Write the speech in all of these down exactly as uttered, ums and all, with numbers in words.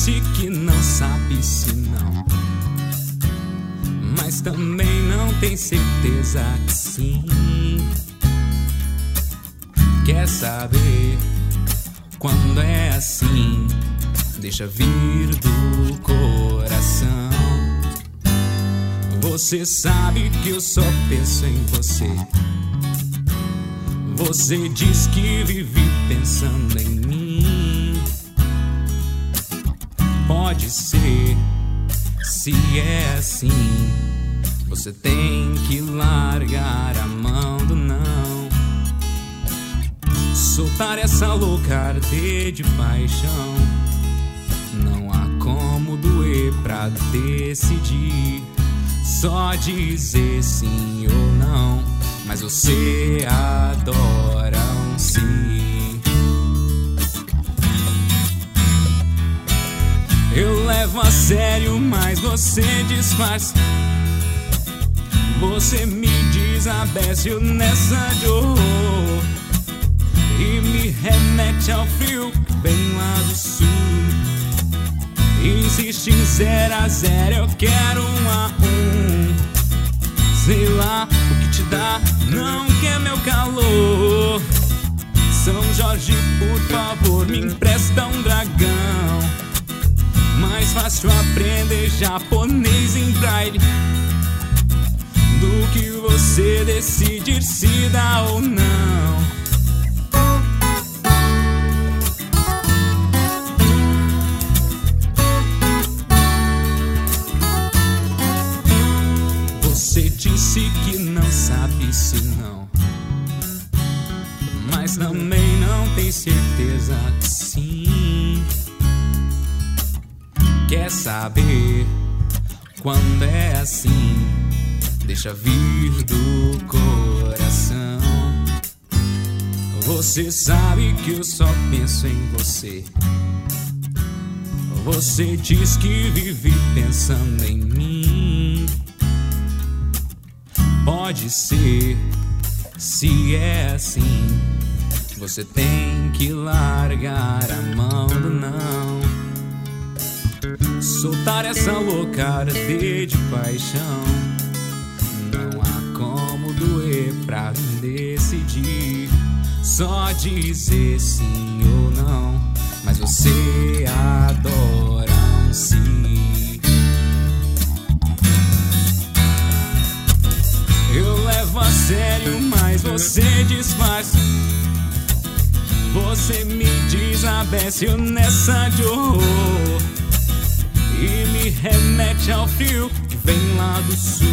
disse que não sabe se não, mas também não tem certeza que sim. Quer saber quando é assim? Deixa vir do coração. Você sabe que eu só penso em você. Você diz que vive pensando em mim. Pode ser, se é assim, você tem que largar a mão do não. Soltar essa louca arder de paixão. Não há como doer pra decidir. Só dizer sim ou não, mas você adora um sim. Eu levo a sério, mas você disfarça. Você me desabece nessa de horror e me remete ao frio que vem lá do sul. Insiste em zero a zero, eu quero um a um. Sei lá o que te dá, não quer meu calor. São Jorge, por favor, me empresta um dragão. Mais fácil aprender japonês em braille do que você decidir se dá ou não. Você disse que não sabe se não, mas também não tem certeza que sim. Quer saber quando é assim? Deixa vir do coração. Você sabe que eu só penso em você. Você diz que vive pensando em mim. Pode ser, se é assim, você tem que largar a mão do não. Soltar essa louca arder de paixão. Não há como doer pra decidir. Só dizer sim ou não, mas você adora um sim. Eu levo a sério, mas você disfarça. Você me desabece nessa de horror e me remete ao frio que vem lá do sul.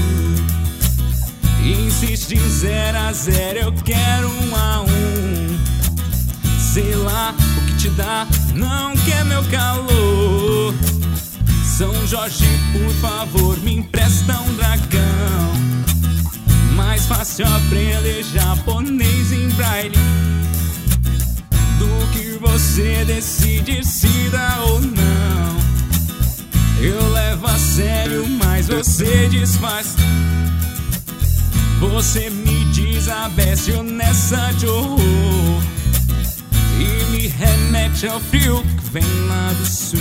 Insiste em zero a zero, eu quero um a um. Sei lá o que te dá, não quer meu calor. São Jorge, por favor, me empresta um dragão. Mais fácil aprender japonês em braille do que você decidir se dá ou não. Eu levo a sério, mas você disfarça. Você me desabece nessa de horror e me remete ao frio que vem lá do sul.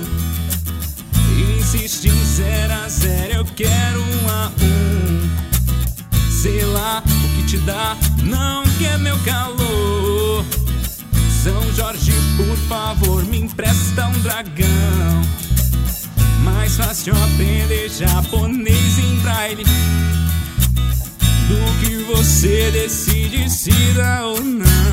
Insiste em zero a zero, eu quero um a um. Sei lá o que te dá, não quer meu calor. São Jorge, por favor, me empresta um dragão. Mais fácil aprender japonês em braille do que você decide se dá ou não.